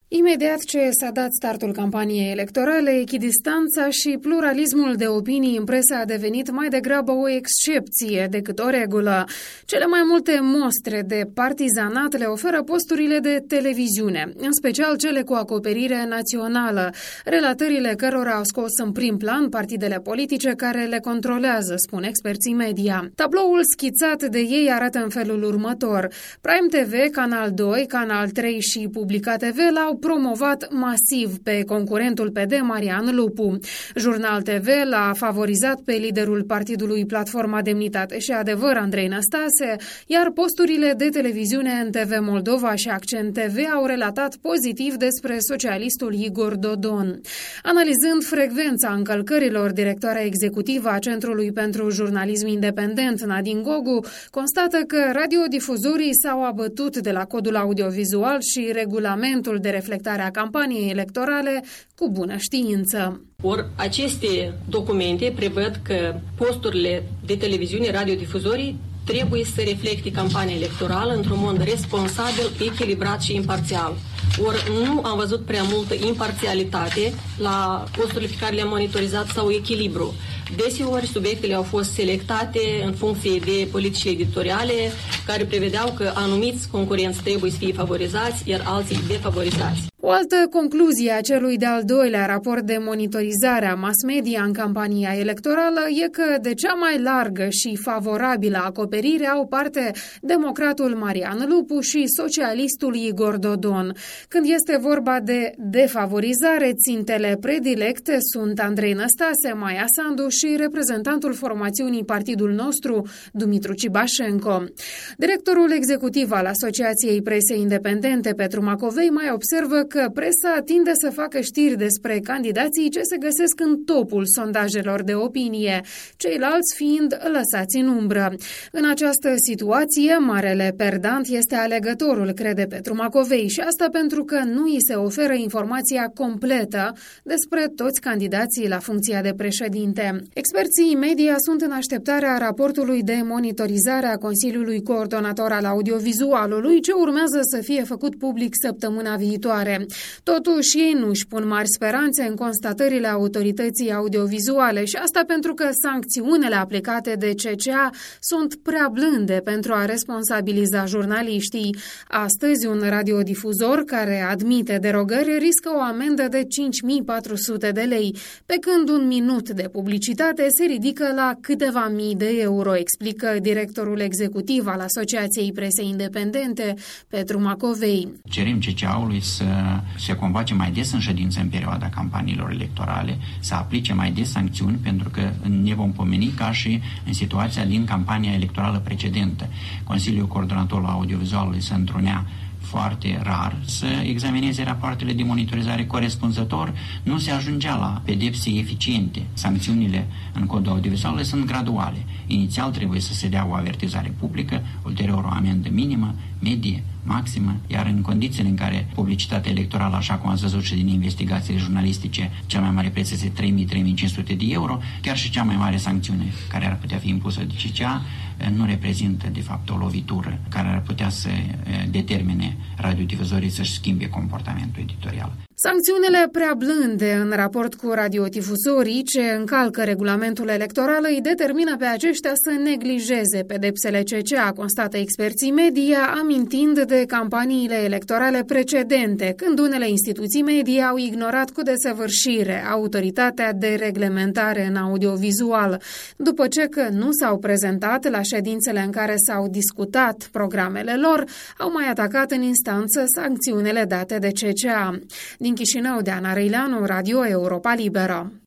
Imediat ce s-a dat startul campaniei electorale, echidistanța și pluralismul de opinii în presă a devenit mai degrabă o excepție decât o regulă. Cele mai multe mostre de partizanat le oferă posturile de televiziune, în special cele cu acoperire națională, relatările cărora au scos în prim plan partidele politice care le controlează, spun experții media. Tabloul schițat de ei arată în felul următor. Prime TV, Canal 2, Canal 3 și Publica TV l-au promovat masiv pe concurentul PD, Marian Lupu. Jurnal TV l-a favorizat pe liderul partidului Platforma Demnitate și Adevăr, Andrei Năstase, iar posturile de televiziune NTV Moldova și Accent TV au relatat pozitiv despre socialistul Igor Dodon. Analizând frecvența încălcărilor, directoarea executivă a Centrului pentru Jurnalism Independent, Nadine Gogu, constată că radiodifuzorii s-au abătut de la codul audiovizual și regulamentul de reflectare a campaniei electorale cu bună știință. Or, aceste documente prevăd că posturile de televiziune, radiodifuzorii trebuie să reflecte campania electorală într-un mod responsabil, echilibrat și imparțial. Ori nu am văzut prea multă imparțialitate la posturile pe care le-am monitorizat sau echilibru. Deseori, subiectele au fost selectate în funcție de politicile editoriale care prevedeau că anumiți concurenți trebuie să fie favorizați, iar alții defavorizați. O altă concluzie a celui de-al doilea raport de monitorizare a mass media în campania electorală e că de cea mai largă și favorabilă acoperire au parte democratul Marian Lupu și socialistul Igor Dodon. Când este vorba de defavorizare, țintele predilecte sunt Andrei Năstase, Maia Sandu și reprezentantul formațiunii Partidul Nostru, Dumitru Cibașenko. Directorul executiv al Asociației Presei Independente, Petru Macovei, mai observă că presa tinde să facă știri despre candidații ce se găsesc în topul sondajelor de opinie, ceilalți fiind lăsați în umbră. În această situație, marele perdant este alegătorul, crede Petru Macovei, și asta pentru că nu îi se oferă informația completă despre toți candidații la funcția de președinte. Experții media sunt în așteptarea raportului de monitorizare a Consiliului Coordonator al Audiovizualului, ce urmează să fie făcut public săptămâna viitoare. Totuși, ei nu își pun mari speranțe în constatările autorității audiovizuale și asta pentru că sancțiunile aplicate de CCA sunt prea blânde pentru a responsabiliza jurnaliștii. Astăzi, un radiodifuzor care admite derogări riscă o amendă de 5.400 de lei, pe când un minut de publicitate se ridică la câteva mii de euro, explică directorul executiv al Asociației Presei Independente, Petru Macovei. Cerem CCA-ului să se convoace mai des în ședință în perioada campaniilor electorale, să aplice mai des sancțiuni, pentru că ne vom pomeni ca și în situația din campania electorală precedentă. Consiliul Coordonator al Audiovizualului se întrunea foarte rar să examineze rapoartele de monitorizare corespunzător, nu se ajungea la pedepse eficiente. Sancțiunile în codul audiovizual sunt graduale. Inițial trebuie să se dea o avertizare publică, ulterior o amendă minimă, medie, maximă, iar în condițiile în care publicitatea electorală, așa cum ați văzut și din investigațiile jurnalistice, cea mai mare preț este 3.000-3.500 de euro, chiar și cea mai mare sancțiune care ar putea fi impusă de CCA nu reprezintă, de fapt, o lovitură care ar putea să determine radiodifuzorii să-și schimbe comportamentul editorial. Sancțiunile prea blânde în raport cu radiodifuzorii ce încalcă regulamentul electoral îi determină pe aceștia să neglijeze pedepsele CCA, constată experții media, amintind de campaniile electorale precedente, când unele instituții media au ignorat cu desăvârșire autoritatea de reglementare în audiovizual, după ce că nu s-au prezentat la ședințele în care s-au discutat programele lor, au mai atacat în instanță sancțiunile date de CCA. Din Chișinău, Deana Răileanu, Radio Europa Liberă.